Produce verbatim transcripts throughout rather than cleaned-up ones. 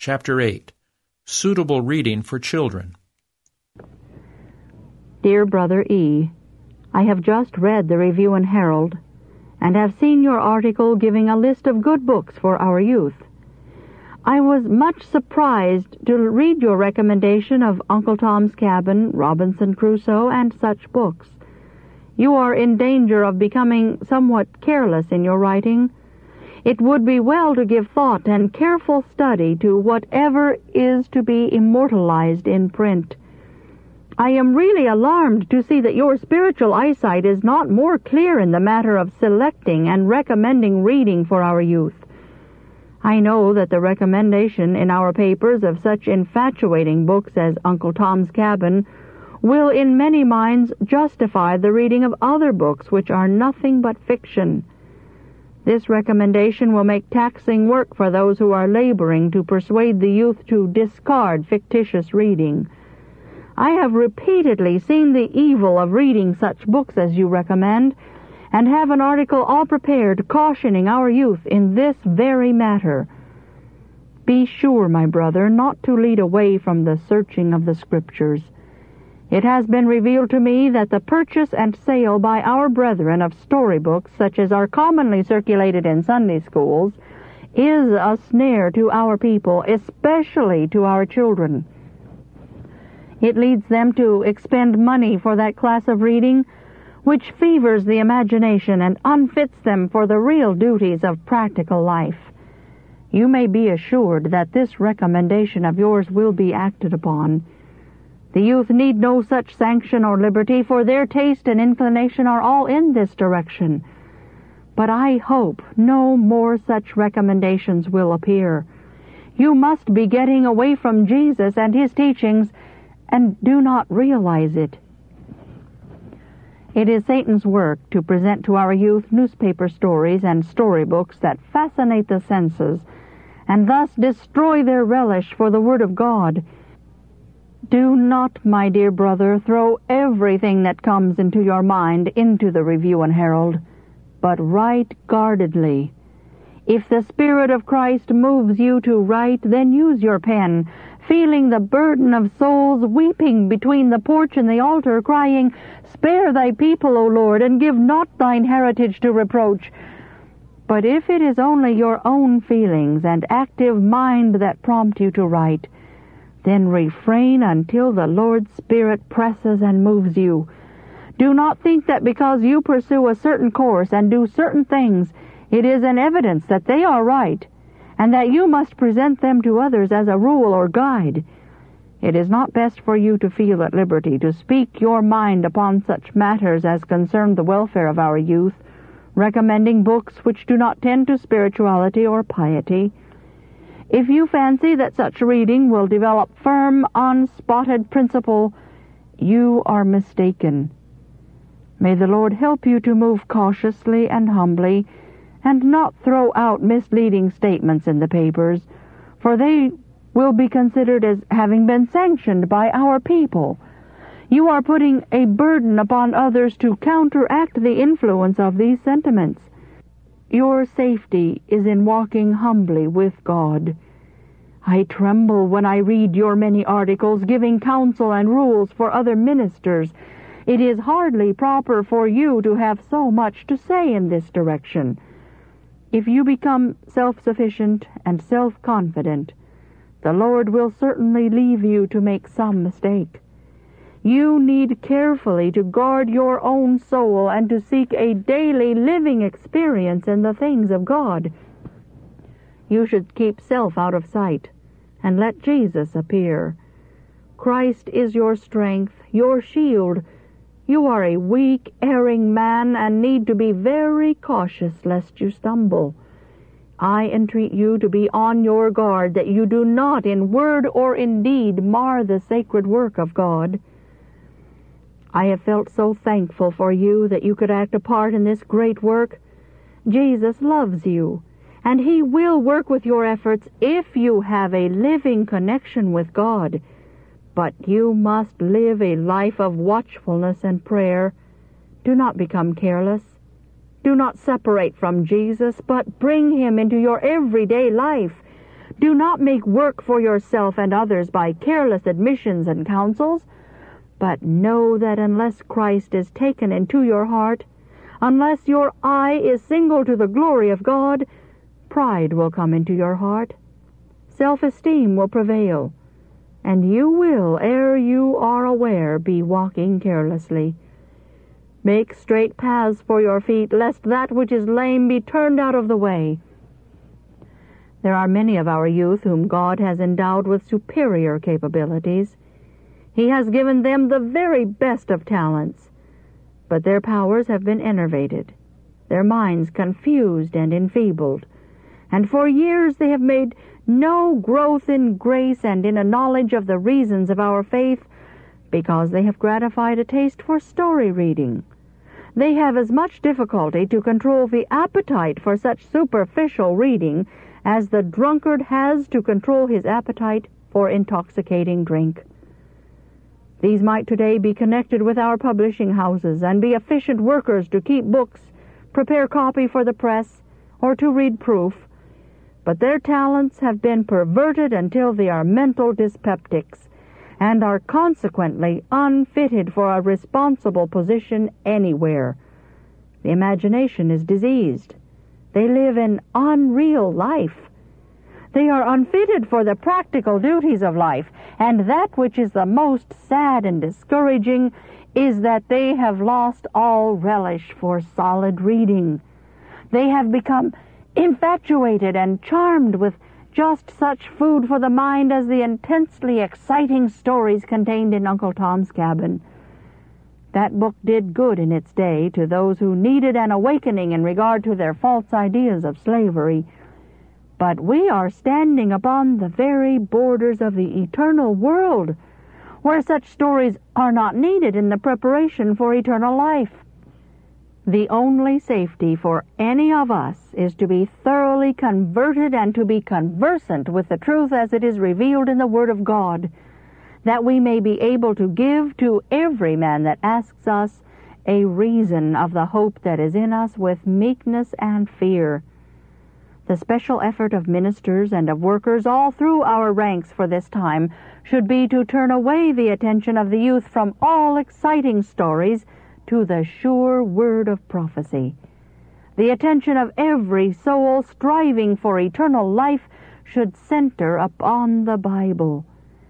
Chapter eight. Suitable Reading for Children. Dear Brother E., I have just read the Review and Herald, and have seen your article giving a list of good books for our youth. I was much surprised to read your recommendation of Uncle Tom's Cabin, Robinson Crusoe, and such books. You are in danger of becoming somewhat careless in your writing. It would be well to give thought and careful study to whatever is to be immortalized in print. I am really alarmed to see that your spiritual eyesight is not more clear in the matter of selecting and recommending reading for our youth. I know that the recommendation in our papers of such infatuating books as Uncle Tom's Cabin will in many minds justify the reading of other books which are nothing but fiction. This recommendation will make taxing work for those who are laboring to persuade the youth to discard fictitious reading. I have repeatedly seen the evil of reading such books as you recommend, and have an article all prepared cautioning our youth in this very matter. Be sure, my brother, not to lead away from the searching of the Scriptures. It has been revealed to me that the purchase and sale by our brethren of storybooks, such as are commonly circulated in Sunday schools, is a snare to our people, especially to our children. It leads them to expend money for that class of reading which fevers the imagination and unfits them for the real duties of practical life. You may be assured that this recommendation of yours will be acted upon. The youth need no such sanction or liberty, for their taste and inclination are all in this direction. But I hope no more such recommendations will appear. You must be getting away from Jesus and his teachings, and do not realize it. It is Satan's work to present to our youth newspaper stories and storybooks that fascinate the senses, and thus destroy their relish for the Word of God. Do not, my dear brother, throw everything that comes into your mind into the Review and Herald, but write guardedly. If the Spirit of Christ moves you to write, then use your pen, feeling the burden of souls weeping between the porch and the altar, crying, "Spare thy people, O Lord, and give not thine heritage to reproach." But if it is only your own feelings and active mind that prompt you to write, then refrain until the Lord's Spirit presses and moves you. Do not think that because you pursue a certain course and do certain things, it is an evidence that they are right, and that you must present them to others as a rule or guide. It is not best for you to feel at liberty to speak your mind upon such matters as concern the welfare of our youth, recommending books which do not tend to spirituality or piety. If you fancy that such reading will develop firm, unspotted principle, you are mistaken. May the Lord help you to move cautiously and humbly, and not throw out misleading statements in the papers, for they will be considered as having been sanctioned by our people. You are putting a burden upon others to counteract the influence of these sentiments. Your safety is in walking humbly with God. I tremble when I read your many articles giving counsel and rules for other ministers. It is hardly proper for you to have so much to say in this direction. If you become self-sufficient and self-confident, the Lord will certainly leave you to make some mistake. You need carefully to guard your own soul and to seek a daily living experience in the things of God. You should keep self out of sight and let Jesus appear. Christ is your strength, your shield. You are a weak, erring man and need to be very cautious lest you stumble. I entreat you to be on your guard that you do not in word or in deed mar the sacred work of God. I have felt so thankful for you that you could act a part in this great work. Jesus loves you, and he will work with your efforts if you have a living connection with God. But you must live a life of watchfulness and prayer. Do not become careless. Do not separate from Jesus, but bring him into your everyday life. Do not make work for yourself and others by careless admissions and counsels, but know that unless Christ is taken into your heart, unless your eye is single to the glory of God, pride will come into your heart. Self-esteem will prevail, and you will, ere you are aware, be walking carelessly. Make straight paths for your feet, lest that which is lame be turned out of the way. There are many of our youth whom God has endowed with superior capabilities. He has given them the very best of talents, but their powers have been enervated, their minds confused and enfeebled, and for years they have made no growth in grace and in a knowledge of the reasons of our faith, because they have gratified a taste for story reading. They have as much difficulty to control the appetite for such superficial reading as the drunkard has to control his appetite for intoxicating drink. These might today be connected with our publishing houses and be efficient workers to keep books, prepare copy for the press, or to read proof, but their talents have been perverted until they are mental dyspeptics, and are consequently unfitted for a responsible position anywhere. The imagination is diseased. They live an unreal life. They are unfitted for the practical duties of life, and that which is the most sad and discouraging is that they have lost all relish for solid reading. They have become infatuated and charmed with just such food for the mind as the intensely exciting stories contained in Uncle Tom's Cabin. That book did good in its day to those who needed an awakening in regard to their false ideas of slavery. But we are standing upon the very borders of the eternal world, where such stories are not needed in the preparation for eternal life. The only safety for any of us is to be thoroughly converted and to be conversant with the truth as it is revealed in the Word of God, that we may be able to give to every man that asks us a reason of the hope that is in us with meekness and fear. The special effort of ministers and of workers all through our ranks for this time should be to turn away the attention of the youth from all exciting stories to the sure word of prophecy. The attention of every soul striving for eternal life should center upon the Bible.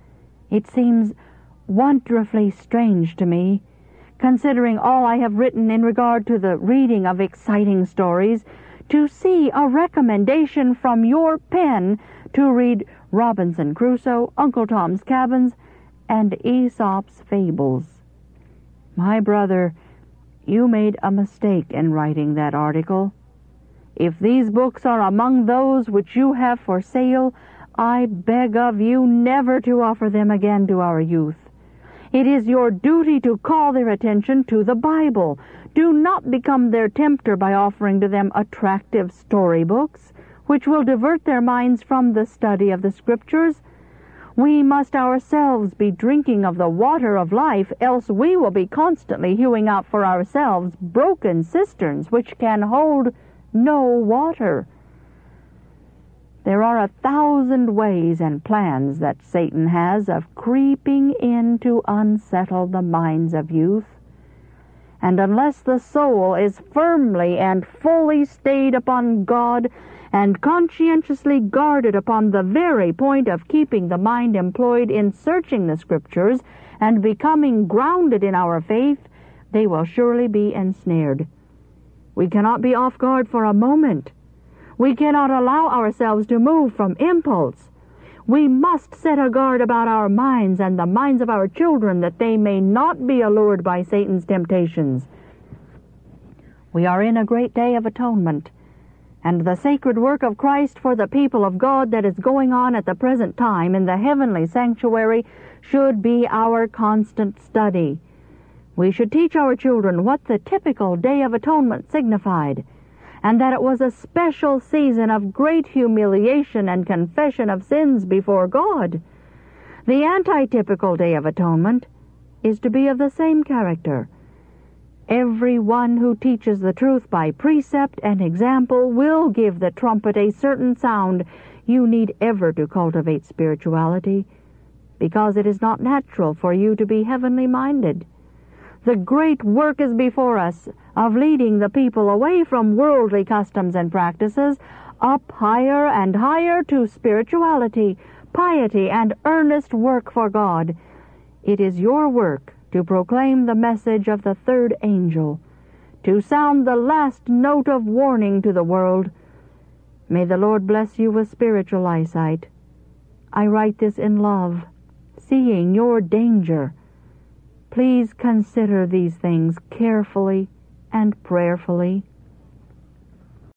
It seems wonderfully strange to me, considering all I have written in regard to the reading of exciting stories, to see a recommendation from your pen to read Robinson Crusoe, Uncle Tom's Cabins, and Aesop's Fables. My brother, you made a mistake in writing that article. If these books are among those which you have for sale, I beg of you never to offer them again to our youth. It is your duty to call their attention to the Bible. Do not become their tempter by offering to them attractive storybooks, which will divert their minds from the study of the Scriptures. We must ourselves be drinking of the water of life, else we will be constantly hewing out for ourselves broken cisterns which can hold no water. There are a thousand ways and plans that Satan has of creeping in to unsettle the minds of youth. And unless the soul is firmly and fully stayed upon God and conscientiously guarded upon the very point of keeping the mind employed in searching the Scriptures and becoming grounded in our faith, they will surely be ensnared. We cannot be off guard for a moment. We cannot allow ourselves to move from impulse. We must set a guard about our minds and the minds of our children, that they may not be allured by Satan's temptations. We are in a great day of atonement, and the sacred work of Christ for the people of God that is going on at the present time in the heavenly sanctuary should be our constant study. We should teach our children what the typical Day of Atonement signified, and that it was a special season of great humiliation and confession of sins before God. The anti-typical Day of Atonement is to be of the same character. Every one who teaches the truth by precept and example will give the trumpet a certain sound, you need ever to cultivate spirituality, because it is not natural for you to be heavenly minded. The great work is before us of leading the people away from worldly customs and practices, up higher and higher to spirituality, piety, and earnest work for God. It is your work to proclaim the message of the third angel, to sound the last note of warning to the world. May the Lord bless you with spiritual eyesight. I write this in love, seeing your danger. Please consider these things carefully and prayerfully.